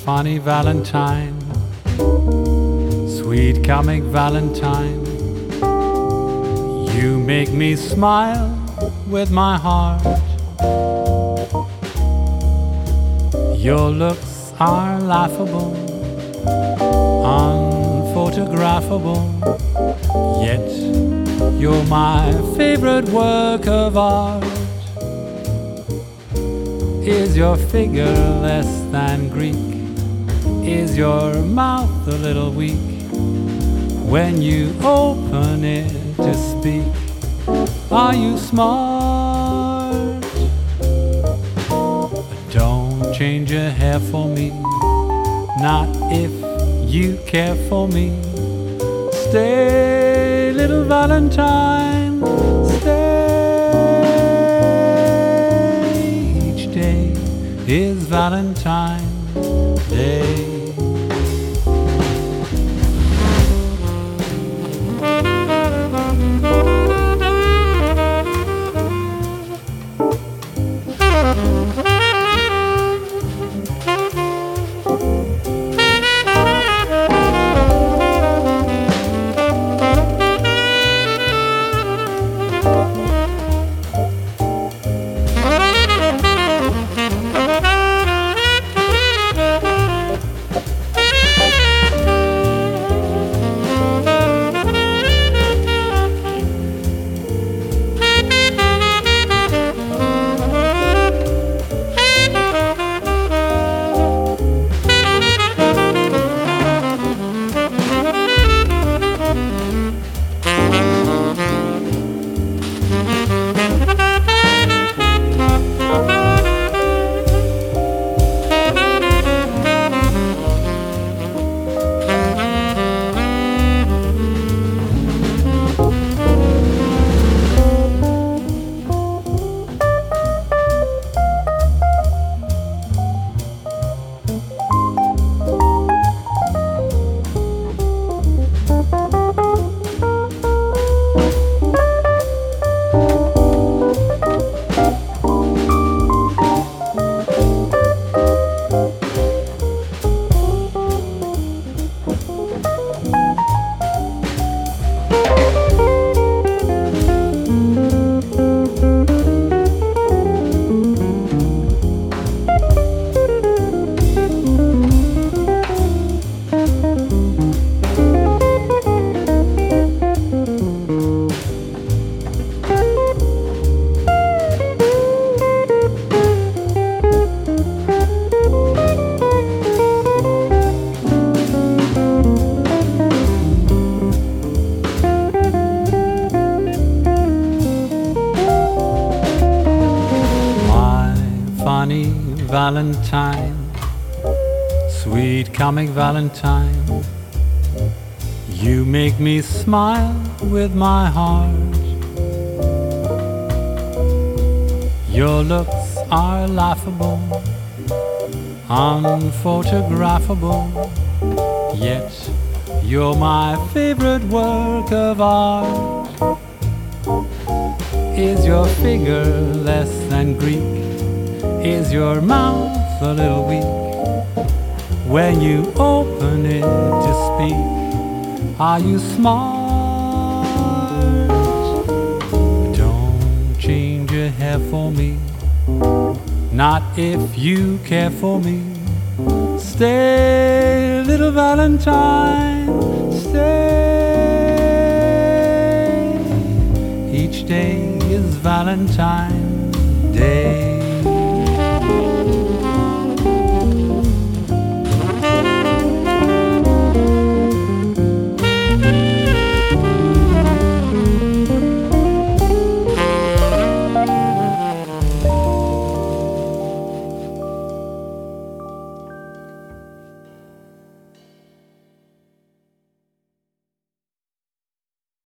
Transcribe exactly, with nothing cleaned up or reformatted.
funny Valentine, sweet comic Valentine, you make me smile with my heart. Your looks are laughable, unphotographable, yet you're my favorite work of art. Is your figure less than Greek? Is your mouth a little weak when you open it to speak? Are you smart? Don't change your hair for me, not if you care for me. Stay, little Valentine, stay. Each day is Valentine's Day. Funny Valentine, sweet comic Valentine, you make me smile with my heart. Your looks are laughable, unphotographable, yet you're my favorite work of art. Is your figure less than Greek? Is your mouth a little weak when you open it to speak? Are you smart? Don't change your hair for me, not if you care for me. Stay, little Valentine, stay. Each day is Valentine's Day.